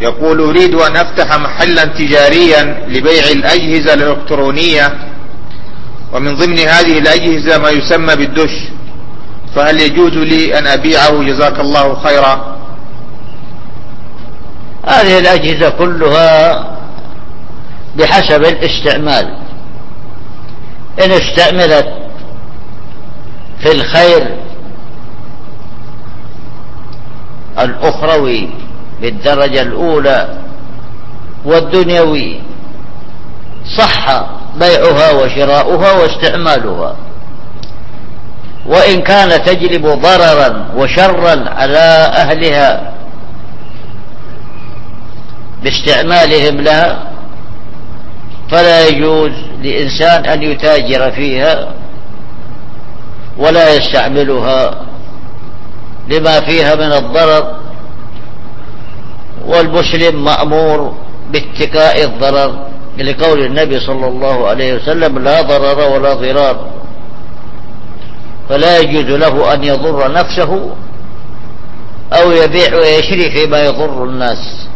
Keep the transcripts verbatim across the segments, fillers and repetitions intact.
يقول: أريد أن أفتح محلا تجاريا لبيع الأجهزة الإلكترونية، ومن ضمن هذه الأجهزة ما يسمى بالدش، فهل يجوز لي أن أبيعه؟ جزاك الله خيرا. هذه الأجهزة كلها بحسب الاستعمال. إن استعملت في الخير الأخروي بالدرجة الأولى والدنيوي صح بيعها وشراؤها واستعمالها، وإن كان تجلب ضررا وشرا على أهلها باستعمالهم لها فلا يجوز لإنسان أن يتاجر فيها ولا يستعملها لما فيها من الضرر، والمسلم مأمور باتقاء الضرر لقول النبي صلى الله عليه وسلم: لا ضرر ولا ضرار. فلا يجوز له أن يضر نفسه أو يبيع ويشري فيما يضر الناس.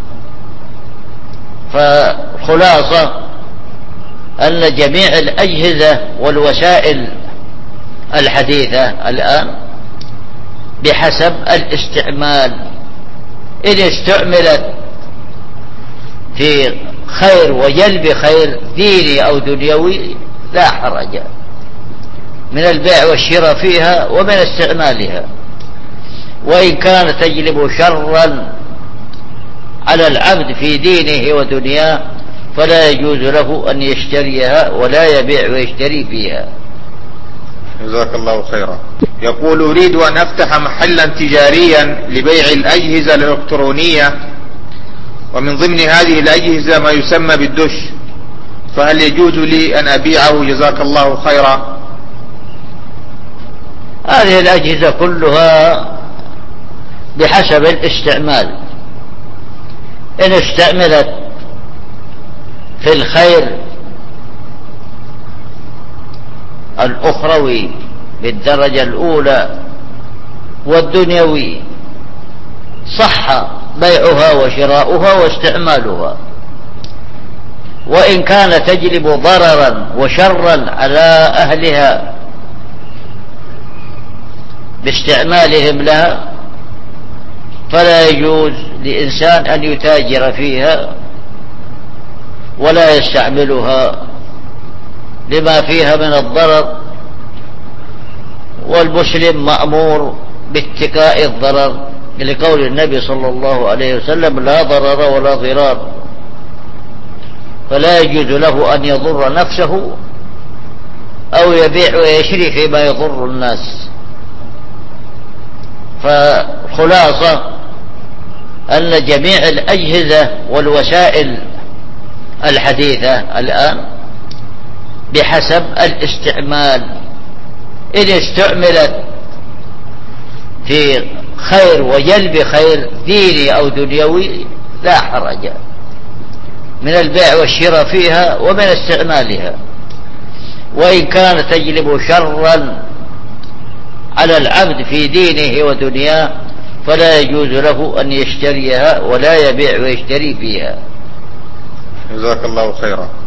فخلاصة أن جميع الأجهزة والوسائل الحديثة الآن بحسب الاستعمال. إن استعملت في خير وجلب خير ديني أو دنيوي لا حرج من البيع والشراء فيها ومن استعمالها، وإن كانت تجلب شرا على العبد في دينه ودنياه فلا يجوز له أن يشتريها ولا يبيع ويشتري فيها. جزاك الله خيرا. يقول: أريد أن أفتح محلا تجاريا لبيع الأجهزة الإلكترونية، ومن ضمن هذه الأجهزة ما يسمى بالدش، فهل يجوز لي أن أبيعه؟ جزاك الله خيرا. هذه الأجهزة كلها بحسب الاستعمال. إن استعملت في الخير الأخروي بالدرجة الأولى والدنيوي صح بيعها وشراؤها واستعمالها، وإن كان تجلب ضررا وشرا على أهلها باستعمالهم لها فلا يجوز لإنسان أن يتاجر فيها ولا يستعملها لما فيها من الضرر، والمسلم مأمور باتقاء الضرر لقول النبي صلى الله عليه وسلم: لا ضرر ولا ضرار. فلا يجوز له أن يضر نفسه أو يبيع ويشري فيما يضر الناس. فخلاصة أن جميع الأجهزة والوسائل الحديثة الآن بحسب الاستعمال. إن استعملت في خير وجلب خير ديني أو دنيوي لا حرج من البيع والشراء فيها ومن استعمالها، وإن كانت تجلب شرا على العبد في دينه ودنياه فلا يجوز له أن يشتريها ولا يبيع ويشتري فيها. جزاك الله خيرا.